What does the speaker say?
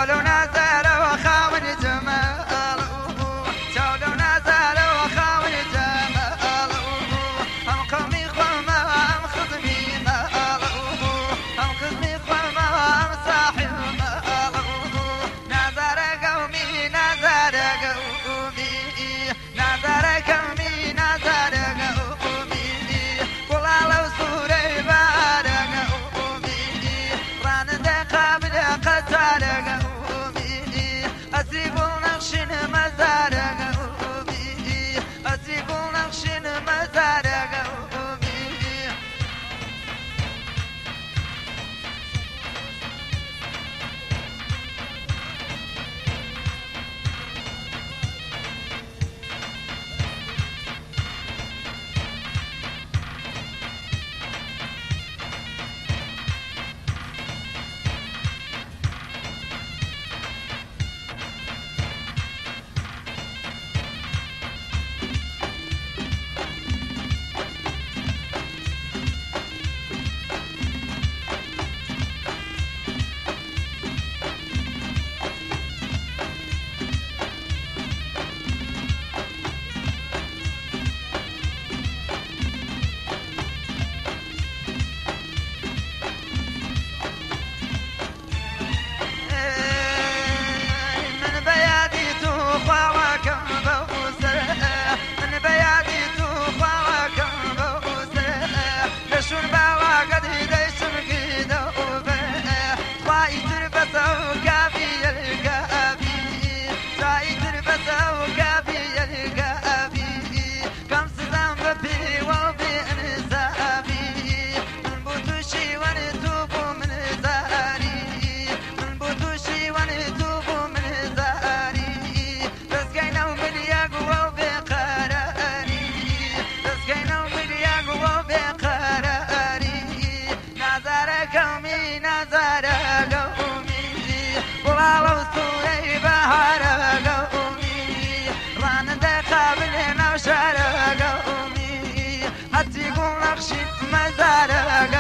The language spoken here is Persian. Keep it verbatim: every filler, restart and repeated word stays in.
چالو نزار وخاون جمال چالو نزار وخاون جمال هم قومي خما هم خدمي مال هم خدمي خما هم صاحب مال نزار قومي نزار قومي نزار قومي نزار قومي والله لو سوري بار قومي ران قابل قتال قومي أسيب نقش مزار قومي أسيب نقش مزار قومي قومي نزار قومي والله سوري بهار قومي ران قابل نوشار قومي هتيقون نقشي مزار